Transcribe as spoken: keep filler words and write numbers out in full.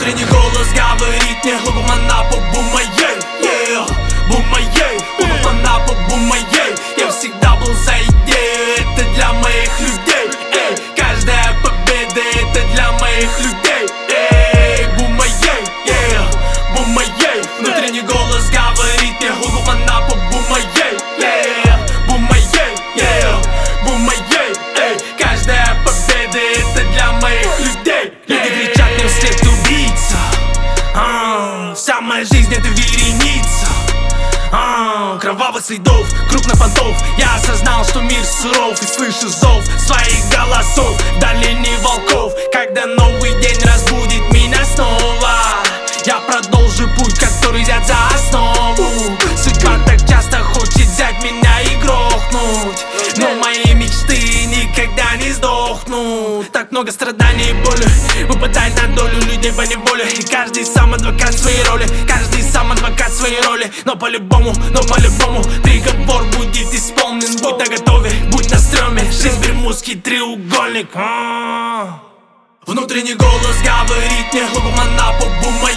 Внутренний голос говорит мне: глубоко на по бум моей, yeah, бум моей, глубоко на по бум моей. Я всегда был за идею, это для моих людей, эй. Каждая победа это для моих людей, эй. Бум моей, yeah, бум моей. Внутренний голос говорит мне: глубоко на по бум моей, yeah, бум моей, yeah, бум моей, эй. Каждая победа это для моих людей. Люди кричат мне вслед: убийца, а, вся моя жизнь это вереница, а, кровавых следов, крупных понтов. Я осознал, что мир суров, и слышу зов своих голосов в долине волков. Когда новый день разбудит меня снова, я продолжу путь, который взят за основу. Судьба так часто хочет взять меня и грохнуть, но мои мечты никогда не сдохнут. Так много страданий и боли выпадает на долю людей по неволе. И каждый сам адвокат своей роли, каждый сам адвокат своей роли. Но по-любому, но по-любому приговор будет исполнен. Будь наготове, будь на стреме. Жизнь бермудский треугольник. А-а-а. Внутренний голос говорит мне: глубоко на по бум